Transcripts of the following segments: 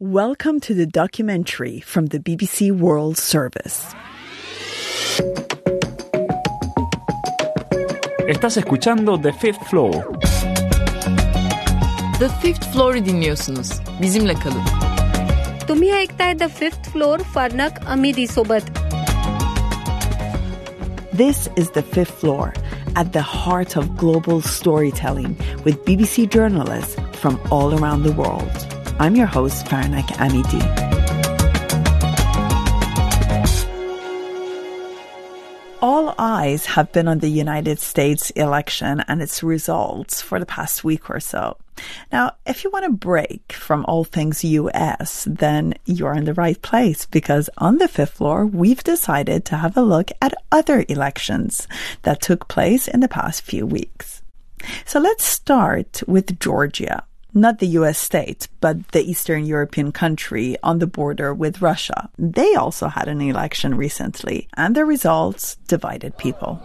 Welcome to the documentary from the BBC World Service. Estás escuchando The Fifth Floor. The Fifth Floor'u dinliyorsunuz. Bizimle kalın. तुम्ही ऐकताय The Fifth Floor फार्नक अमिदी सोबत. This is The Fifth Floor, at the heart of global storytelling with BBC journalists from all around the world. I'm your host, Farnak Amidi. All eyes have been on the United States election and its results for the past week or so. Now, if you want a break from all things US, then you're in the right place, because on the Fifth Floor, we've decided to have a look at other elections that took place in the past few weeks. So let's start with Georgia. Not the US state, but the Eastern European country on the border with Russia. They also had an election recently, and the results divided people.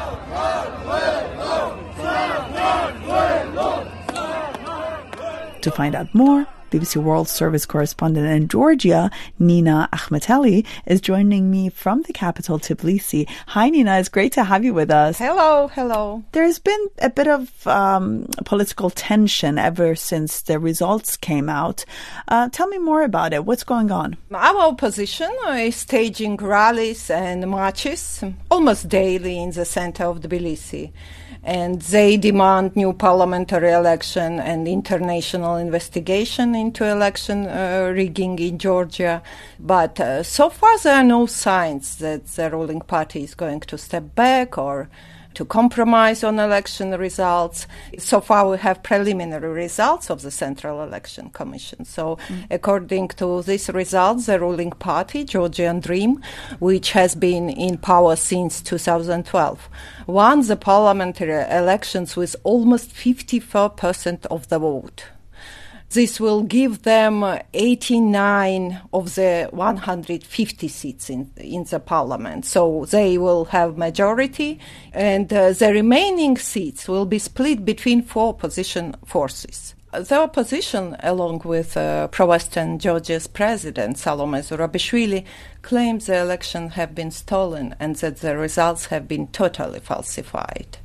To find out more, BBC World Service correspondent in Georgia, Nina Akhmeteli, is joining me from the capital, Tbilisi. Hi, Nina. It's great to have you with us. Hello. There's been a bit of political tension ever since the results came out. Tell me more about it. What's going on? Our opposition is staging rallies and marches almost daily in the center of Tbilisi. And they demand new parliamentary election and international investigation into election rigging in Georgia. But so far there are no signs that the ruling party is going to step back or to compromise on election results. So far we have preliminary results of the Central Election Commission. So according to these results, the ruling party, Georgian Dream, which has been in power since 2012, won the parliamentary elections with almost 54% of the vote. This will give them 89 of the 150 seats in the parliament. So they will have majority, and the remaining seats will be split between four opposition forces. The opposition, along with pro-Western Georgia's president, Salome Zurabishvili, claims the election have been stolen and that the results have been totally falsified.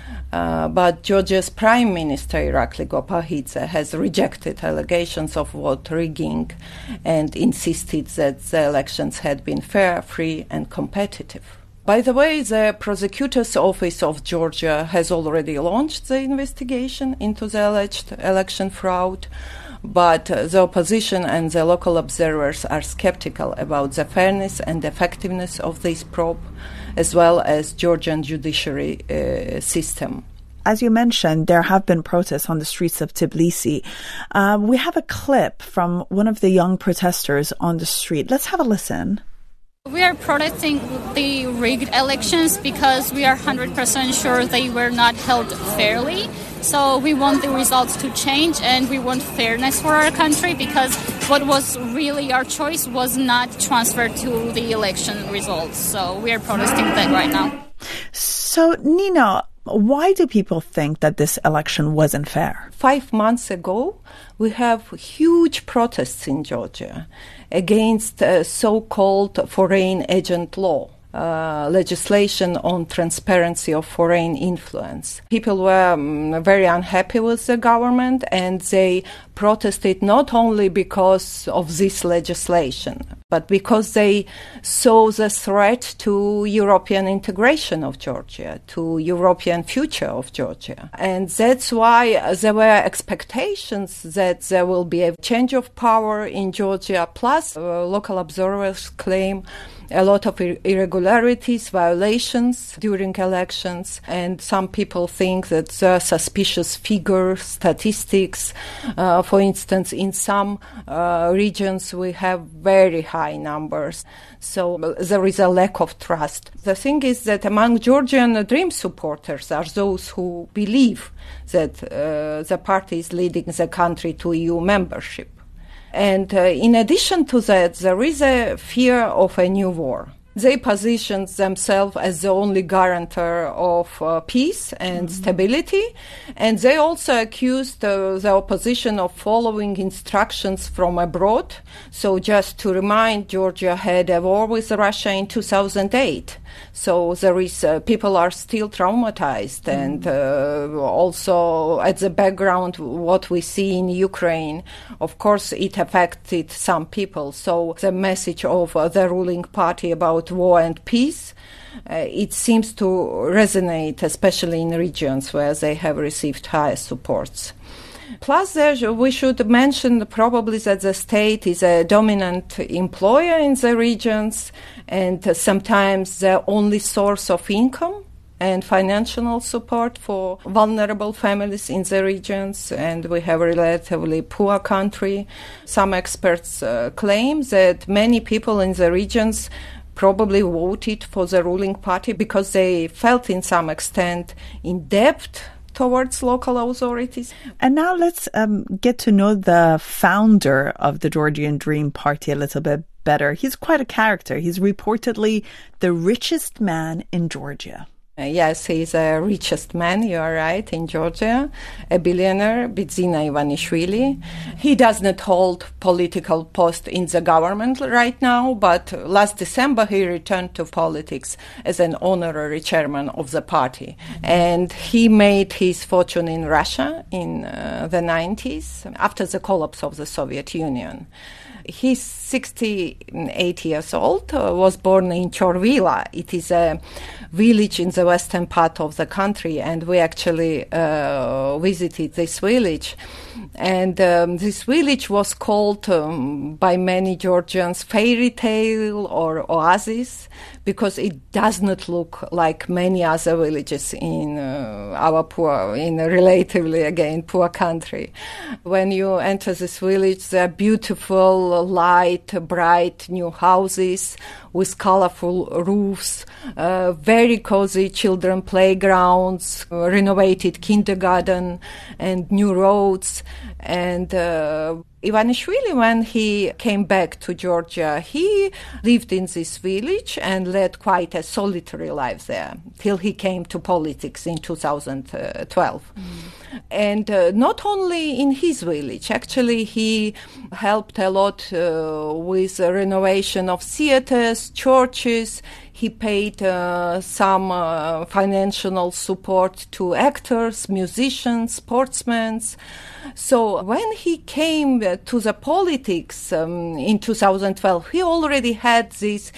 But Georgia's Prime Minister, Irakli Gopahidze, has rejected allegations of vote rigging and insisted that the elections had been fair, free and competitive. By the way, the prosecutor's office of Georgia has already launched the investigation into the alleged election fraud, but the opposition and the local observers are skeptical about the fairness and effectiveness of this probe, as well as Georgian judiciary system. As you mentioned, there have been protests on the streets of Tbilisi. We have a clip from one of the young protesters on the street. Let's have a listen. We are protesting the rigged elections because we are 100% sure they were not held fairly. So we want the results to change, and we want fairness for our country, because what was really our choice was not transferred to the election results. So we are protesting that right now. So, Nina, why do people think that this election wasn't fair? 5 months ago, we have huge protests in Georgia against so-called foreign agent law. Legislation on transparency of foreign influence. People were very unhappy with the government, and they protested not only because of this legislation, but because they saw the threat to European integration of Georgia, to European future of Georgia. And that's why there were expectations that there will be a change of power in Georgia. Plus, local observers claim a lot of irregularities, violations during elections, and some people think that there are suspicious figures, statistics. For instance, in some regions we have very high numbers, so there is a lack of trust. The thing is that among Georgian Dream supporters are those who believe that the party is leading the country to EU membership. And in addition to that, there is a fear of a new war. They positioned themselves as the only guarantor of peace and stability, and they also accused the opposition of following instructions from abroad. So just to remind, Georgia had a war with Russia in 2008. So there is people are still traumatized, and also at the background what we see in Ukraine, of course, it affected some people. So the message of the ruling party about war and peace, it seems to resonate, especially in regions where they have received higher supports. Plus, we should mention probably that the state is a dominant employer in the regions and sometimes the only source of income and financial support for vulnerable families in the regions, and we have a relatively poor country. Some experts claim that many people in the regions probably voted for the ruling party because they felt in some extent in debt towards local authorities. And now let's get to know the founder of the Georgian Dream Party a little bit better. He's quite a character. He's reportedly the richest man in Georgia. Yes, he's the richest man, you are right, in Georgia, a billionaire, Bidzina Ivanishvili. He does not hold political post in the government right now, but last December he returned to politics as an honorary chairman of the party. And he made his fortune in Russia in the 90s, after the collapse of the Soviet Union. He's 68 years old, was born in Chorvila. It is a village in the western part of the country, and we actually visited this village. And this village was called by many Georgians fairy tale or oasis because it does not look like many other villages in in a relatively, again, poor country. When you enter this village, there are beautiful, light, bright new houses with colorful roofs, very cozy children playgrounds, renovated kindergarten, and new roads. And Ivanishvili, when he came back to Georgia, he lived in this village and led quite a solitary life there till he came to politics in 2012. And not only in his village, actually he helped a lot with the renovation of theaters, churches. He paid some financial support to actors, musicians, sportsmen. So when he came to the politics in 2012, he already had this,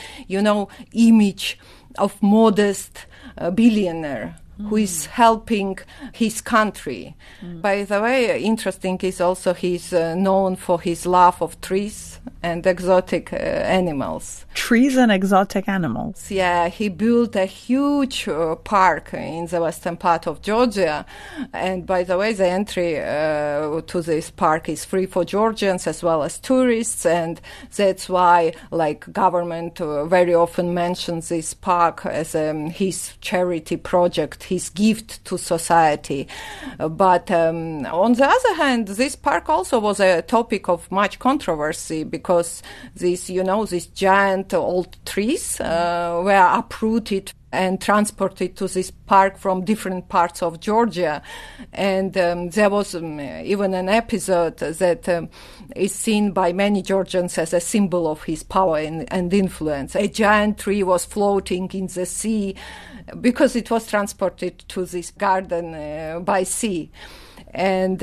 image of modest billionaire who is helping his country. By the way, interesting is also he's known for his love of trees and exotic animals. Trees and exotic animals? Yeah, he built a huge park in the western part of Georgia. And by the way, the entry to this park is free for Georgians as well as tourists. And that's why, government very often mentions this park as his charity project, his gift to society. But on the other hand, this park also was a topic of much controversy because these giant old trees were uprooted and transported to this park from different parts of Georgia. And there was even an episode that is seen by many Georgians as a symbol of his power and influence. A giant tree was floating in the sea because it was transported to this garden by sea. And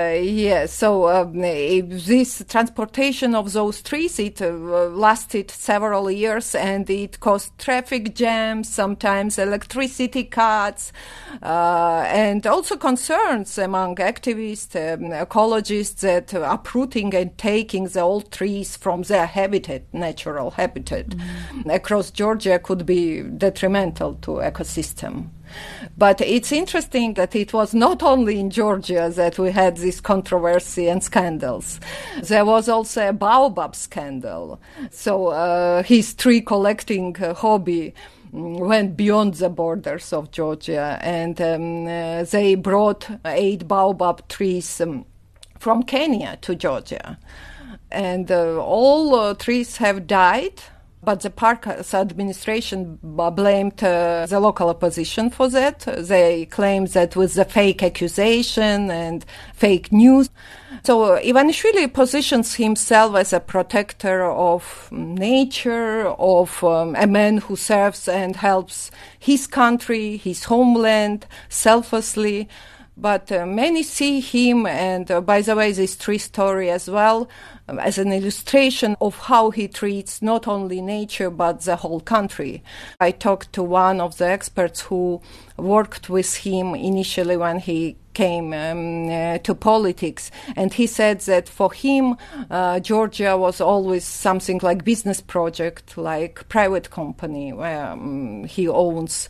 so this transportation of those trees, it lasted several years, and it caused traffic jams, sometimes electricity cuts, and also concerns among activists, ecologists, that uprooting and taking the old trees from their natural habitat across Georgia could be detrimental to ecosystem. But it's interesting that it was not only in Georgia that we had this controversy and scandals. There was also a baobab scandal. So his tree collecting hobby went beyond the borders of Georgia, and they brought 8 baobab trees from Kenya to Georgia. And all trees have died But the park's administration blamed the local opposition for that. They claimed that with the fake accusation and fake news. So Ivanishvili positions himself as a protector of nature, of a man who serves and helps his country, his homeland, selflessly. But many see him, and by the way, this tree story as well, as an illustration of how he treats not only nature but the whole country. I talked to one of the experts who worked with him initially when he came to politics, and he said that for him Georgia was always something like business project, like private company where he owns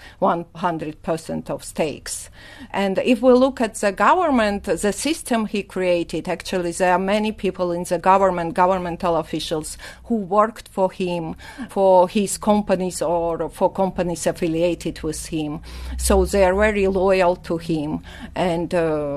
100% of stakes. And if we look at the government, the system he created, actually there are many people in the governmental officials who worked for him, for his companies or for companies affiliated with him. So they are very loyal to him. And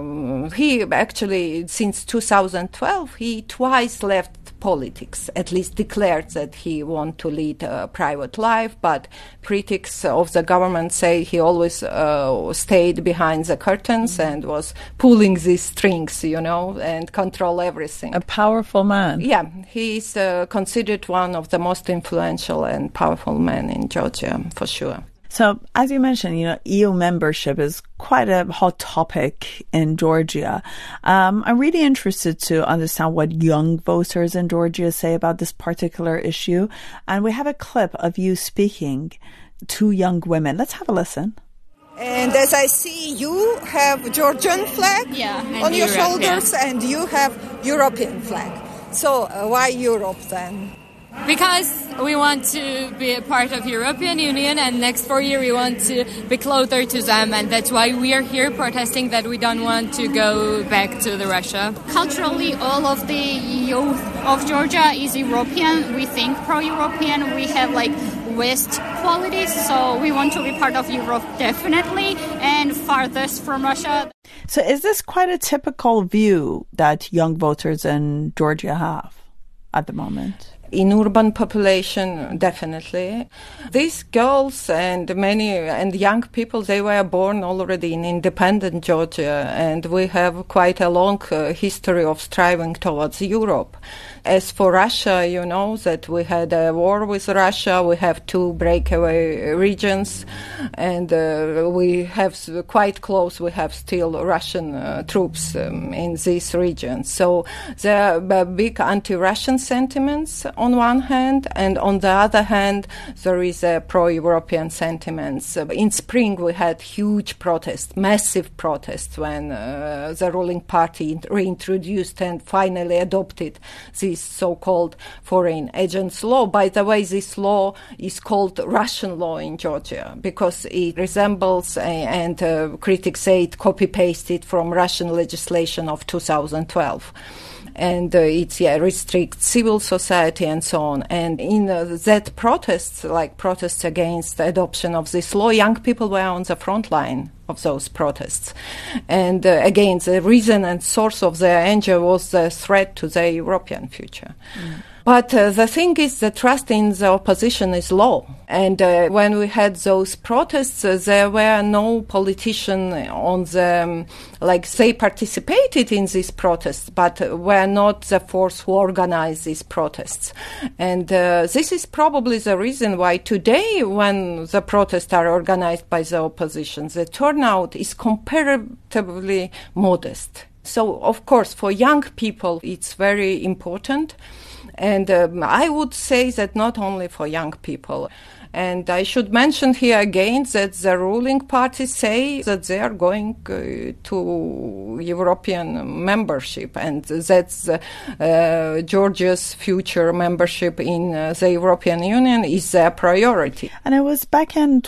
he actually, since 2012, he twice left politics, at least declared that he wanted to lead a private life, but critics of the government say he always stayed behind the curtains and was pulling these strings, and control everything. A powerful man. Yeah, he's considered one of the most influential and powerful men in Georgia, for sure. So, as you mentioned, EU membership is quite a hot topic in Georgia. I'm really interested to understand what young voters in Georgia say about this particular issue. And we have a clip of you speaking to young women. Let's have a listen. And as I see, you have Georgian flag on your shoulders, and you have European flag. So why Europe then? Because we want to be a part of European Union, and next 4 years we want to be closer to them, and that's why we are here protesting that we don't want to go back to the Russia. Culturally, all of the youth of Georgia is European. We think pro-European. We have West qualities, so we want to be part of Europe definitely, and farthest from Russia. So is this quite a typical view that young voters in Georgia have at the moment? In urban population, definitely. These girls and young people, they were born already in independent Georgia, and we have quite a long history of striving towards Europe. As for Russia, you know that we had a war with Russia. We have 2 breakaway regions, and we have quite close. We have still Russian troops in these regions. So there are big anti-Russian sentiments on one hand, and on the other hand, there is a pro-European sentiments. In spring, we had huge protests, massive protests, when the ruling party reintroduced and finally adopted this so-called foreign agents law. By the way, this law is called Russian law in Georgia because it resembles, and critics say it copy-pasted from Russian legislation of 2012. And it restricts civil society and so on. And in that protests, like protests against the adoption of this law, young people were on the front line of those protests. And again, the reason and source of their anger was the threat to their European future. But the thing is, the trust in the opposition is low. And when we had those protests, there were no politician on the, they participated in these protests, but were not the force who organized these protests. And this is probably the reason why today, when the protests are organized by the opposition, the turnout is comparatively modest. So, of course, for young people, it's very important. And I would say that not only for young people. And I should mention here again that the ruling parties say that they are going to European membership, and that's Georgia's future membership in the European Union is their priority. And it was back in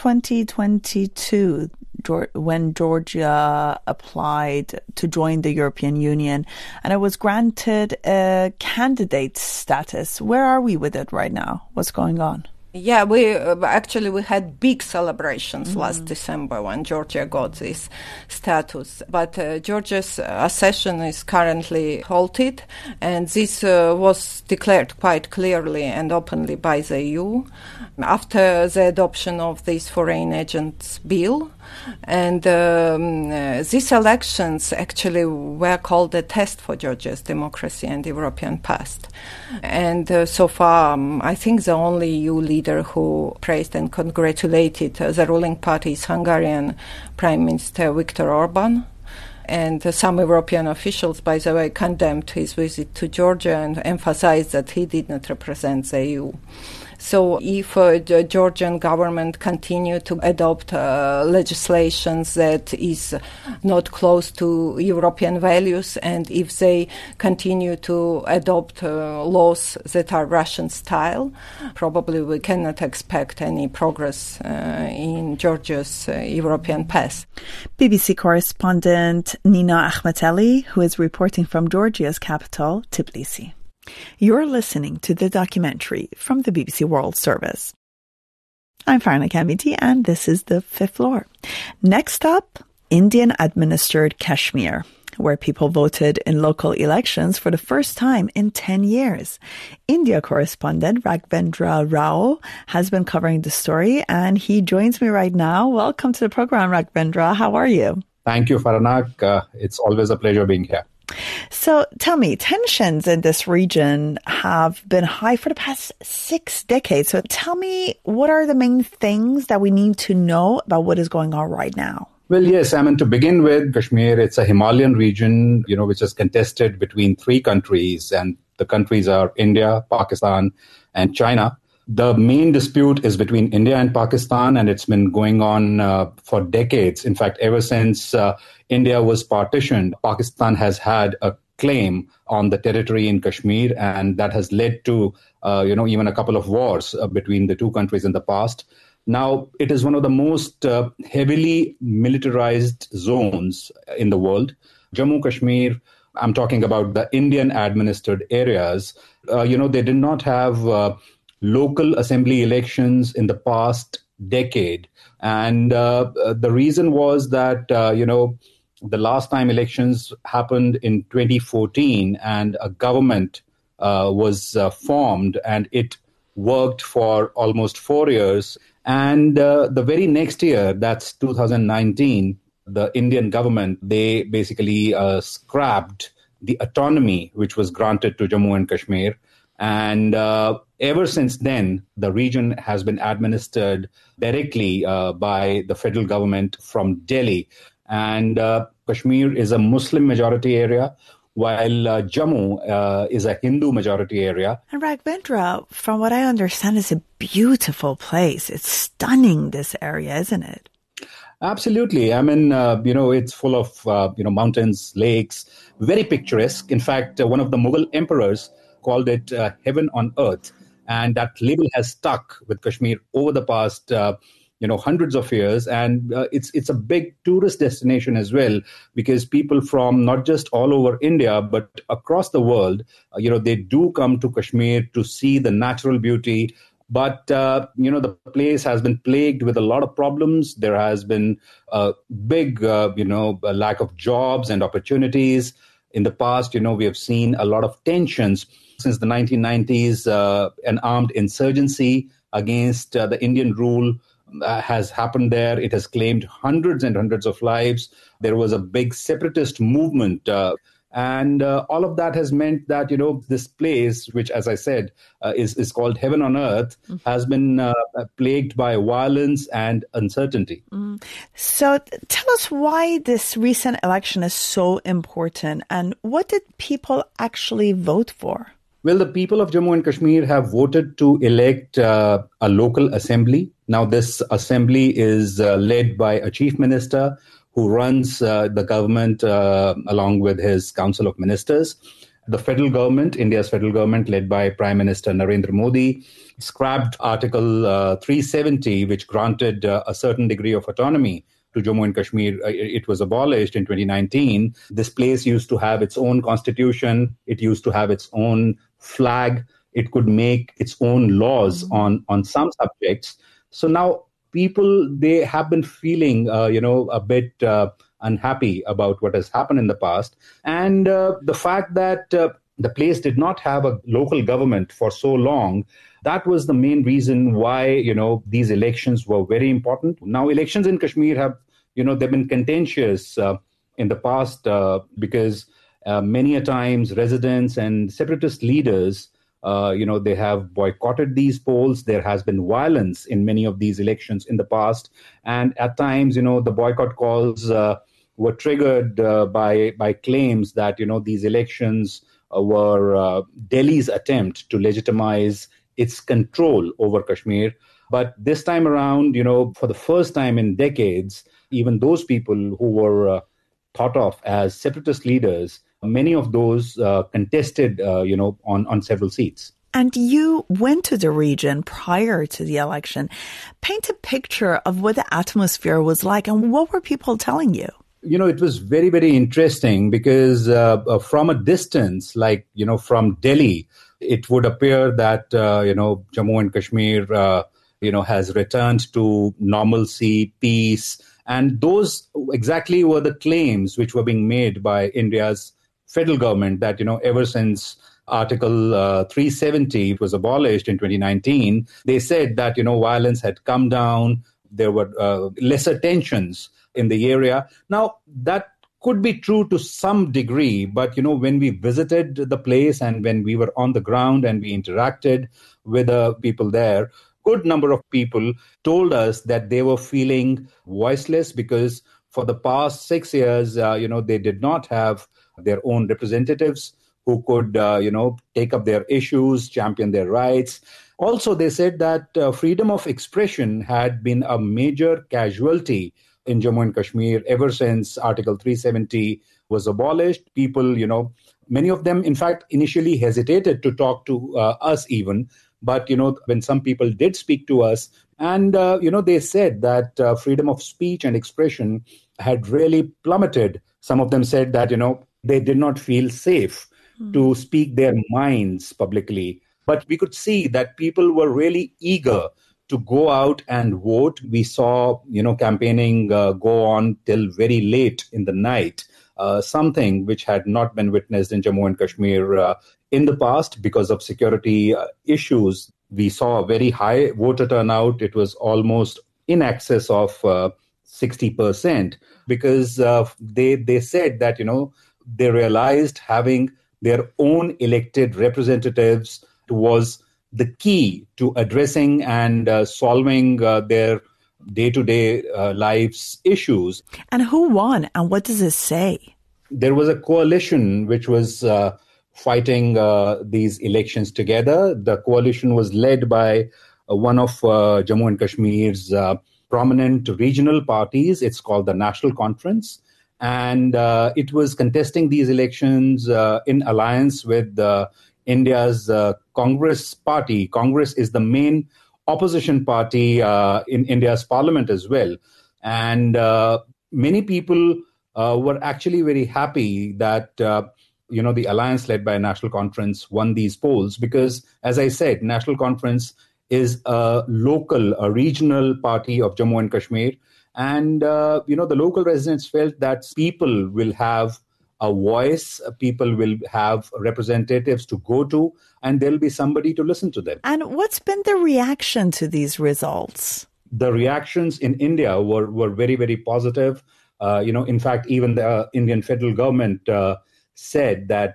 2022 when Georgia applied to join the European Union, and it was granted a candidate status. Where are we with it right now? What's going on? Yeah, we had big celebrations last December when Georgia got this status. But Georgia's accession is currently halted, and this was declared quite clearly and openly by the EU after the adoption of this foreign agents bill. And these elections actually were called a test for Georgia's democracy and European past. And so far, I think the only EU leader who praised and congratulated the ruling party is Hungarian Prime Minister Viktor Orban. And some European officials, by the way, condemned his visit to Georgia and emphasized that he did not represent the EU. So if the Georgian government continue to adopt legislations that is not close to European values, and if they continue to adopt laws that are Russian style, probably we cannot expect any progress in Georgia's European past. BBC correspondent Nina Akhmeteli, who is reporting from Georgia's capital, Tbilisi. You're listening to the documentary from the BBC World Service. I'm Farna Kamiti, and this is The Fifth Floor. Next up, Indian-administered Kashmir, where people voted in local elections for the first time in 10 years. India correspondent Raghvendra Rao has been covering the story, and he joins me right now. Welcome to the program, Raghvendra. How are you? Thank you, Farna. It's always a pleasure being here. So tell me, tensions in this region have been high for the past 6 decades. So tell me, what are the main things that we need to know about what is going on right now? Well, yes, to begin with, Kashmir, it's a Himalayan region, which is contested between 3 countries, and the countries are India, Pakistan, and China. The main dispute is between India and Pakistan, and it's been going on for decades. In fact, ever since India was partitioned, Pakistan has had a claim on the territory in Kashmir, and that has led to, even a couple of wars between the 2 countries in the past. Now, it is one of the most heavily militarized zones in the world. Jammu Kashmir, I'm talking about the Indian-administered areas, they did not have local assembly elections in the past decade. And the reason was that, the last time elections happened in 2014 and a government was formed, and it worked for almost 4 years. And the very next year, that's 2019, the Indian government, they basically scrapped the autonomy which was granted to Jammu and Kashmir. And ever since then, the region has been administered directly by the federal government from Delhi. And Kashmir is a Muslim majority area, while Jammu is a Hindu majority area. And Raghvendra, from what I understand, is a beautiful place. It's stunning, this area, isn't it? Absolutely. It's full of, mountains, lakes, very picturesque. In fact, one of the Mughal emperors called it heaven on earth. And that label has stuck with Kashmir over the past, hundreds of years. And it's a big tourist destination as well, because people from not just all over India, but across the world, they do come to Kashmir to see the natural beauty. But, the place has been plagued with a lot of problems. There has been a big, lack of jobs and opportunities. In the past, we have seen a lot of tensions. Since the 1990s, an armed insurgency against the Indian rule has happened there. It has claimed hundreds and hundreds of lives. There was a big separatist movement. And all of that has meant that, this place, which, as I said, is called heaven on earth, has been plagued by violence and uncertainty. So tell us why this recent election is so important, and what did people actually vote for? Well, the people of Jammu and Kashmir have voted to elect a local assembly. Now, this assembly is led by a chief minister who runs the government along with his council of ministers. The federal government, India's federal government, led by Prime Minister Narendra Modi, scrapped Article 370, which granted a certain degree of autonomy to Jammu and Kashmir. It was abolished in 2019. This place used to have its own constitution. It used to have its own flag. it could make its own laws on some subjects. So now people, they have been feeling, a bit unhappy about what has happened in the past. And the fact that the place did not have a local government for so long, that was the main reason why, these elections were very important. Now, elections in Kashmir have, they've been contentious in the past because many a times residents and separatist leaders, they have boycotted these polls. There has been violence in many of these elections in the past. And at times, the boycott calls were triggered by claims that, these elections were Delhi's attempt to legitimize its control over Kashmir. But this time around, for the first time in decades, even those people who were thought of as separatist leaders, many of those contested, on several seats. And you went to the region prior to the election. Paint a picture of what the atmosphere was like and what were people telling you? It was very, very interesting because from a distance, from Delhi, it would appear that, Jammu and Kashmir, has returned to normalcy, peace. And those exactly were the claims which were being made by India's federal government that, ever since Article 370 was abolished in 2019, they said that, violence had come down. There were lesser tensions in the area. Now, that could be true to some degree, but, when we visited the place and when we were on the ground and we interacted with the people there, good number of people told us that they were feeling voiceless because for the past 6 years, they did not have their own representatives who could, take up their issues, champion their rights. Also, they said that freedom of expression had been a major casualty in Jammu and Kashmir ever since Article 370 was abolished. People, many of them, in fact, initially hesitated to talk to us even. But, when some people did speak to us and, they said that freedom of speech and expression had really plummeted. Some of them said that, they did not feel safe to speak their minds publicly. But we could see that people were really eager to go out and vote. We saw, campaigning go on till very late in the night, something which had not been witnessed in Jammu and Kashmir in the past because of security issues. We saw a very high voter turnout. It was almost in excess of 60% because they said that, they realized having their own elected representatives was the key to addressing and solving their day-to-day lives issues. And who won? And what does this say? There was a coalition which was fighting these elections together. The coalition was led by one of Jammu and Kashmir's prominent regional parties. It's called the National Conference. And it was contesting these elections in alliance with India's Congress party. Congress is the main opposition party in India's parliament as well. And many people were actually very happy that, the alliance led by National Conference won these polls because, as I said, National Conference is a regional party of Jammu and Kashmir. And, the local residents felt that people will have a voice, people will have representatives to go to, and there'll be somebody to listen to them. And what's been the reaction to these results? The reactions in India were very, very positive. In fact, even the Indian federal government said that,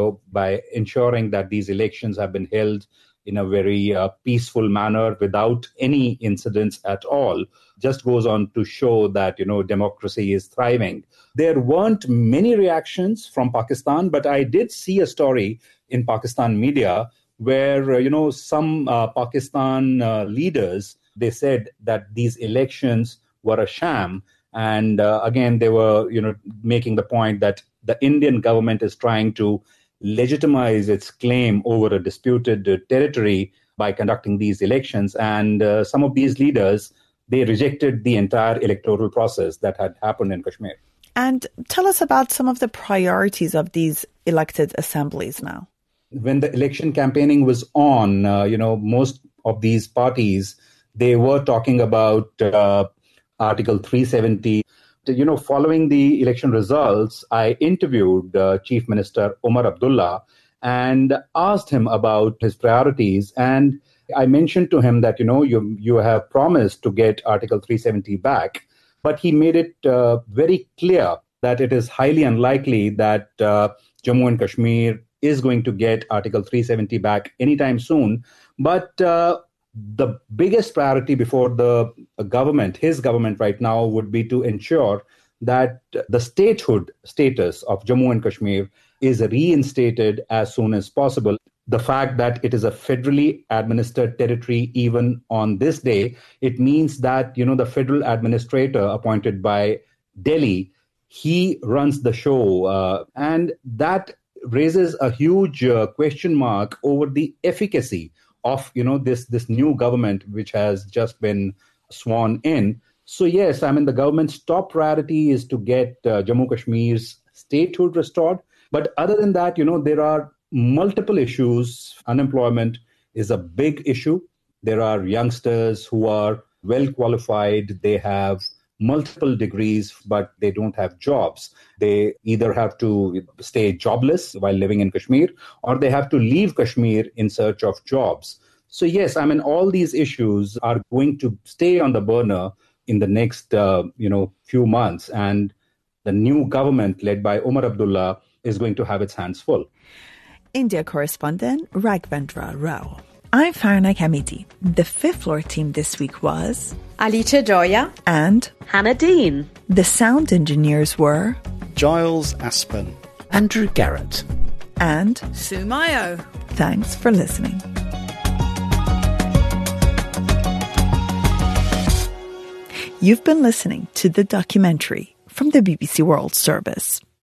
by ensuring that these elections have been held in a very peaceful manner without any incidents at all, just goes on to show that, democracy is thriving. There weren't many reactions from Pakistan, but I did see a story in Pakistan media where, some Pakistan leaders, they said that these elections were a sham. And again, they were, making the point that the Indian government is trying to legitimize its claim over a disputed territory by conducting these elections. And some of these leaders, they rejected the entire electoral process that had happened in Kashmir. And tell us about some of the priorities of these elected assemblies now. when the election campaigning was on, most of these parties, they were talking about Article 370. Following the election results, I interviewed Chief Minister Omar Abdullah and asked him about his priorities. And I mentioned to him that, you have promised to get Article 370 back, but he made it very clear that it is highly unlikely that Jammu and Kashmir is going to get Article 370 back anytime soon. But the biggest priority before the government, his government right now, would be to ensure that the statehood status of Jammu and Kashmir is reinstated as soon as possible. The fact that it is a federally administered territory even on this day, it means that, the federal administrator appointed by Delhi, he runs the show. And that raises a huge question mark over the efficacy of, this new government, which has just been sworn in. So yes, the government's top priority is to get Jammu Kashmir's statehood restored. But other than that, there are multiple issues. Unemployment is a big issue. There are youngsters who are well qualified. They have multiple degrees, but they don't have jobs. They either have to stay jobless while living in Kashmir, or they have to leave Kashmir in search of jobs. So yes, all these issues are going to stay on the burner in the next, few months. And the new government led by Omar Abdullah is going to have its hands full. India correspondent Raghavendra Rao. I'm Farna Kamiti. The Fifth Floor team this week was Alicia Joya and Hannah Dean. The sound engineers were Giles Aspen, Andrew Garrett, and Sue Mayo. Thanks for listening. You've been listening to The Documentary from the BBC World Service.